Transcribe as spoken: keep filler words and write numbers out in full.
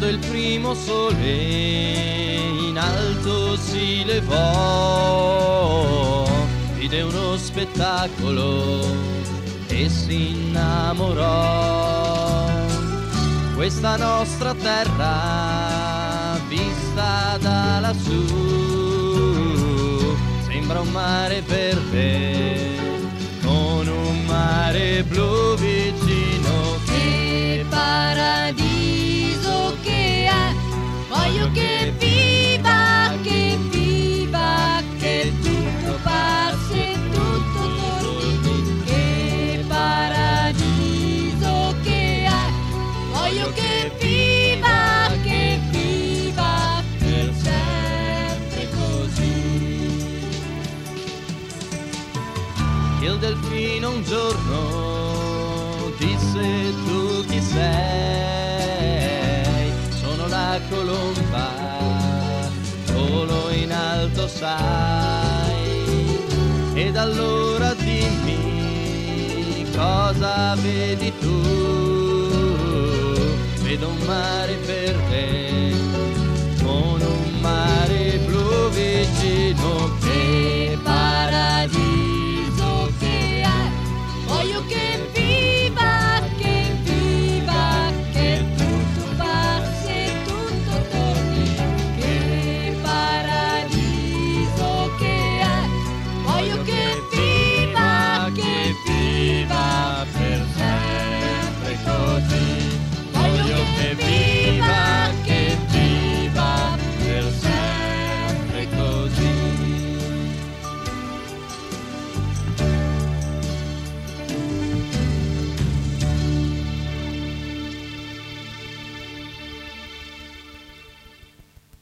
il primo sole in alto si levò, vide uno spettacolo e si innamorò. Questa nostra terra vista da lassù sembra un mare verde con un mare blu vicino. Che paradiso che è, voglio che viva, che viva, che tutto passi e tutto torni. Che paradiso che è, voglio che viva, che viva, per sempre così. Il delfino un giorno disse: tu chi sei? Sono la colomba, volo in alto sai. Ed allora dimmi cosa vedi tu? Vedo un mare verde